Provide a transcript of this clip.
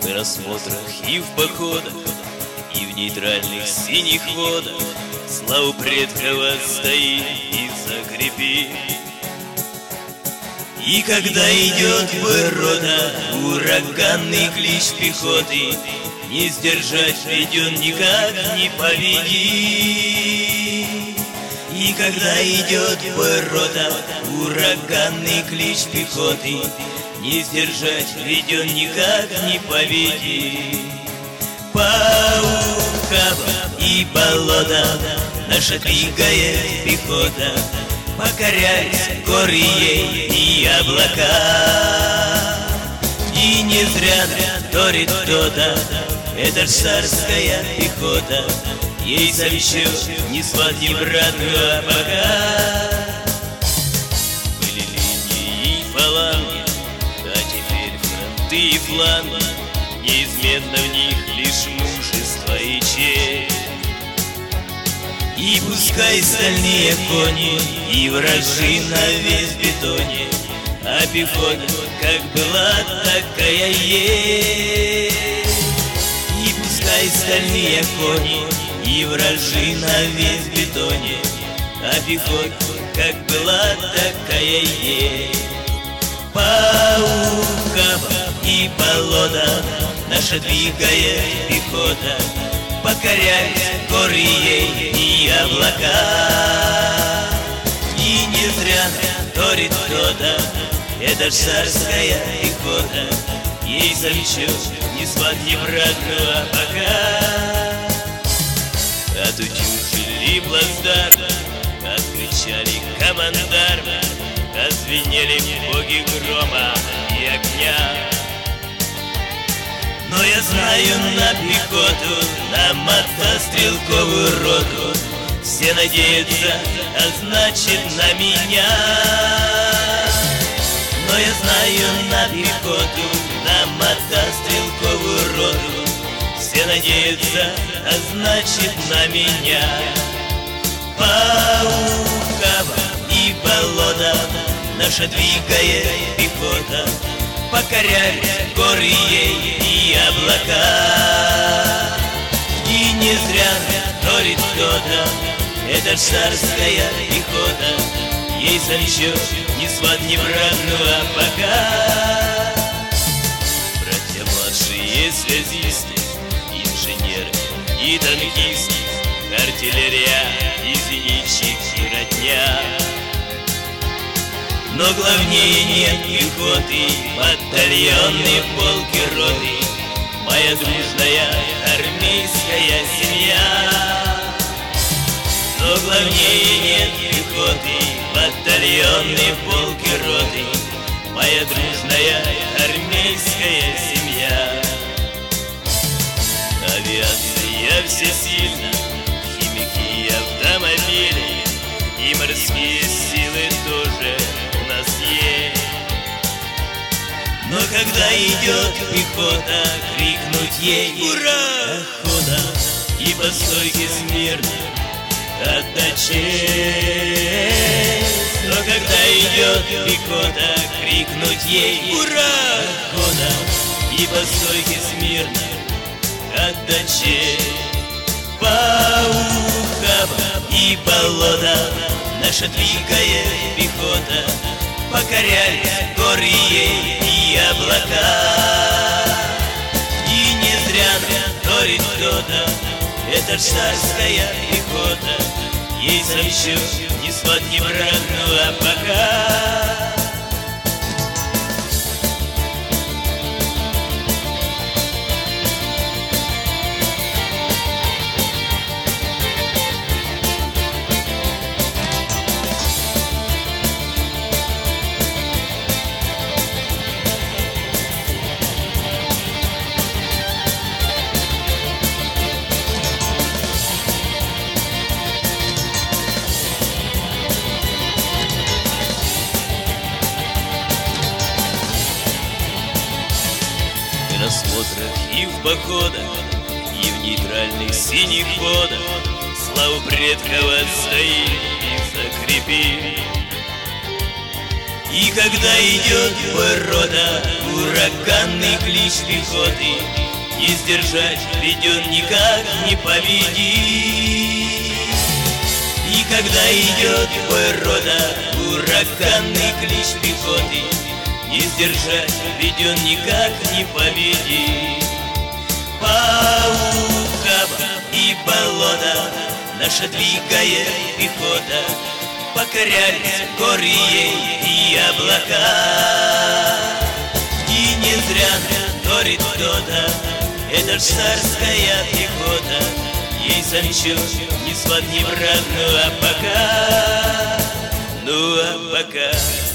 в рассмотрах и в походах, и в нейтральных синих водах славу предков отстои и закрепи. И когда идет бой рота, ураганный клич пехоты, не сдержать ведь он никак не победит. И когда идет бой рота, ураганный клич пехоты, не сдержать ведь он никак не победит. По ухабам и болотам наша двигает пехота, покоряясь горы ей и облака. И не зря вторит кто-то, это ж царская пехота, ей совещу ни сват, ни брат, а пока. Были линии и фаланги, а теперь фронты и фланги, неизменно в них лишь мужество и честь. И пускай стальные кони и вражи на весь бетоне, а пехота как была, такая есть. И пускай стальные кони и вражи на весь бетоне, а пехота как была, такая есть. По ухабам и болотам наша двигает пехота, покоряясь горы ей и облака. И не зря вторит кто-то, это ж царская пехота, ей совещу ни сват, ни брат, а пока. Отутюжили плацдарм, откричали командармы, отзвенели боги грома и огня. Но я знаю на пехоту, на мотострелковую роту все надеются, а значит на меня. Но я знаю на пехоту, на мотострелковую роту все надеются, а значит на меня. По ухабам и болотам наша двигает пехота, покоряясь горы ей и облака. И не зря вторит кто-то, это ж царская пехота, ей совещу ни сват, ни брат, а пока. Братья младшие связисты, инженеры и танкисты, артиллерия и зенитчики родня. Но главнее нет пехоты, батальоны, полки, роты, моя дружная армейская семья. Но главнее нет пехоты, батальоны, полки, роты, моя дружная армейская семья. Авиация всесильна, химики и автомобили, и морские силы тоже у нас есть. Но когда идет пехота, крикнуть ей «Ура!» охота, и по стойке смирно отдать честь. Но когда идет пехота, крикнуть ей «Ура!» охота, и по стойке смирно отдать честь. По ухабам и болотам наша двигает пехота, покоряясь горы ей и облака. И не зря вторит кто-то, это ж царская пехота, ей совещу ни сват, ни брат, а пока. В рассмотрах и в походах, и в нейтральных синих водах славу предков отстои и закрепи. И И когда идет бой рода, ураганный клич пехоты, не сдержать, ведь он никак не победит. И когда идет бой рода, ураганный клич пехоты, не сдержать, ведь он никак не победит. По ухабам и болотам наша двигает пехота, покорялись горы ей и облака. И не зря говорит кто-то, это ж царская пехота, ей Санчо ни сват, ни брат, ну а пока